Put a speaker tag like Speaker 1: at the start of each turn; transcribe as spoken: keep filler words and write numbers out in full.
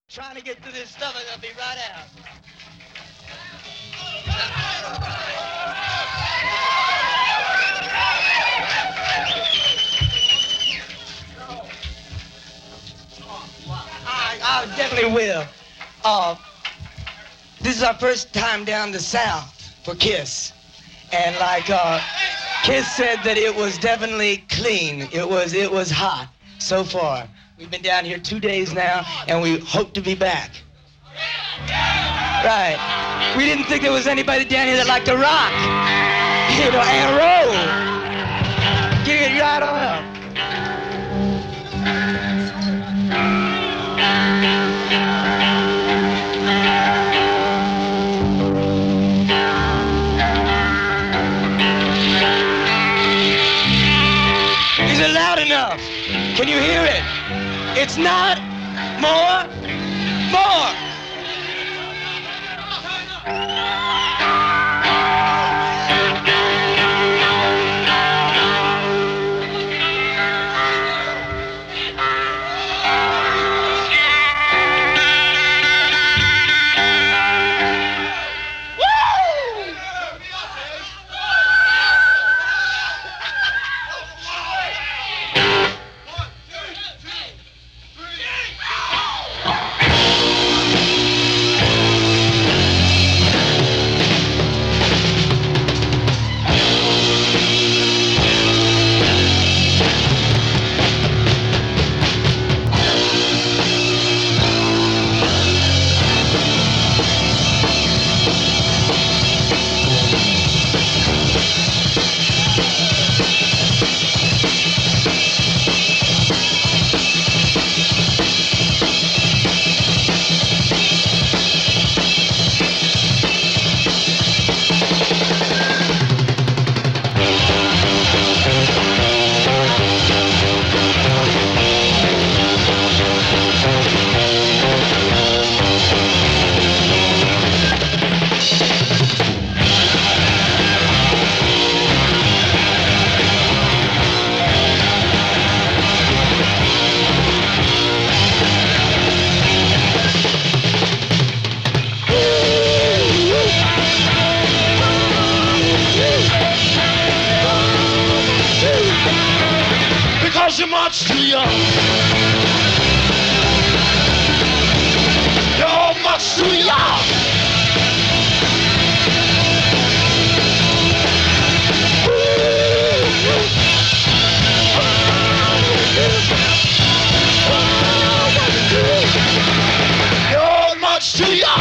Speaker 1: Trying to get through this stuff, and I'll be right out. I, I definitely will. Uh, this is our first time down the South for KISS. And like uh, KISS said that it was definitely clean. It was, it was hot so far. We've been down here two days now, and we hope to be back. Right. We didn't think there was anybody down here that liked to rock, you know, and roll. Get it right on up. Is it loud enough? Can you hear it? It's not more, more.
Speaker 2: You're much too young. You're much too young. You're much too young.